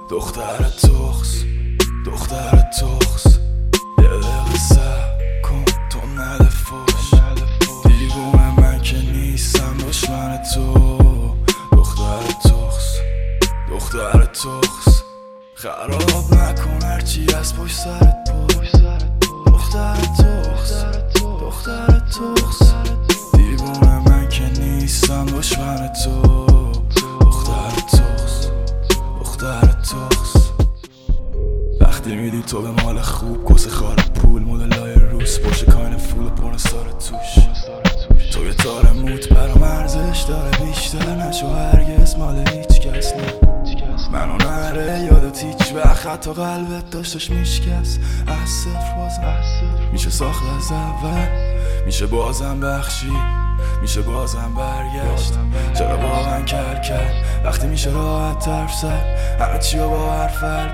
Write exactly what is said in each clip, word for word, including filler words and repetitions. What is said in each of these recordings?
دختر تخس دختر تخس یه دقیقه صبر کن تو نده فوش دیوونه من که نیستم دشمن تو دختر تخس دختر تخس خراب نکن هرچی از پشت سرت پشت دختر تخس دختر تخس دیوونه من که نیستم دشمن تو دختر تخس دختر تخس وقتی میدی تو به مال خوب کس خال پول مدلای روس باشه کاین فول و پرن سار توش تو یه تار موت برام ارزش داره بیشتر نشو هرگز مال هیچ کس نه منو نره یادت هیچ وقت حتی قلبت داشتش میشکست از صفر بازم میشه ساخت از اول میشه بازم بخشی میشه بازم برگشت چرا واقعا کر کرد وقتی میشه راحت طرف زد همه چی رو با حرف حل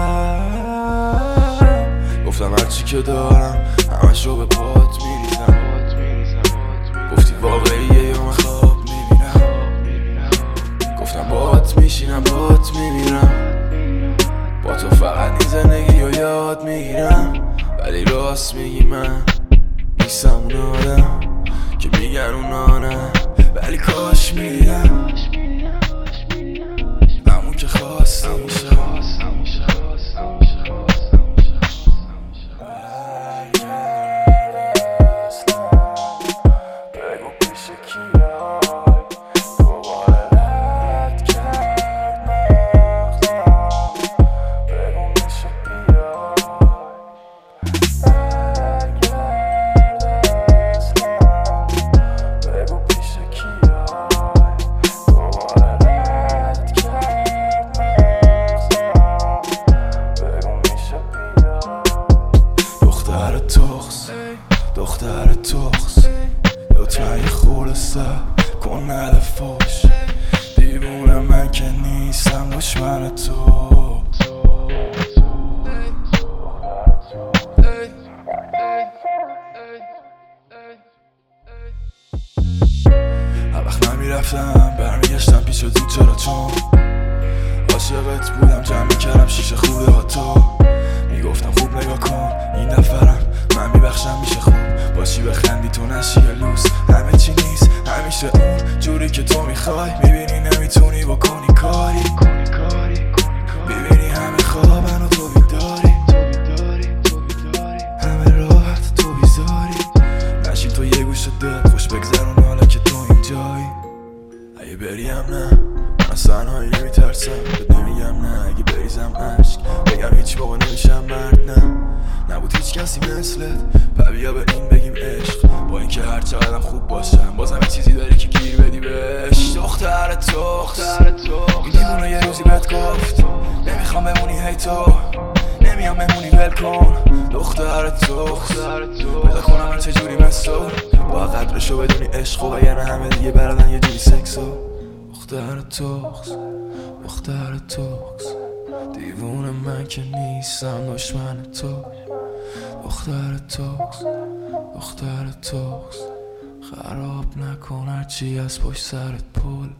کرد گفتم هرچی که دارم همش رو به پات میریزم گفتی واقعیه یا من خواب میبینم گفتم بات میشینم بات میمیرم با تو فقط این زندگی رو یاد میگیرم ولی راست میگی من نیستم اون آدم که میگن اونا نه ولی کاش میدیدم همون که خواستم میشه بگو پیش کیای دوباره رد کرد مغزم بگو میشه بیای دختر تخس دختر تخس لطفا یه خورده سب کن نده فوش دیوونه من که نیستم دشمن تو هر وقت من میرفتم برمیگشتم پیش تو چرا چون عاشقت بودم جمع میکردم شیشه خوده ها تو میگفتم خوب نگاه کن این نفرم من میبخشم میشه خوب باشی بخندی تو نشی یه لوس همه چی نیست همیشه اون جوری که تو میخوای میبینی نمیتونی بکنی کاری میبینی همه خوابن و تو بیداری همه راحت تو بیزاری نشین تو یه گوشه دل خوش بگذرون حالا که تو اینجایی اگه بریم نه من از تنهایی نمیترسم بهت نمیگم نه اگه بریزم عشق بگم هیچ موقع نمیشم مرد نه نبود هیچ کسی مثلت پا بیا به این بگیم عشق با اینکه هر چقدرم خوب باشم بازم یه چیزی داری که گیر بدی بهش دختر تخس این دیوونه یه روزی بهت گفت نمیخوام بمونی هی تو نمیام بمونی ول کن دختر تخس پیدا کنم من چجوری مثل با قدرشو بدونی عشق و یعنی همه دیگه بردن یه جوری سکسو دختر تخس دختر تخس دیوونه من که نیستم دشمن تو دختر تخس دختر تخس خراب نکن هرچی از پشت سرت پول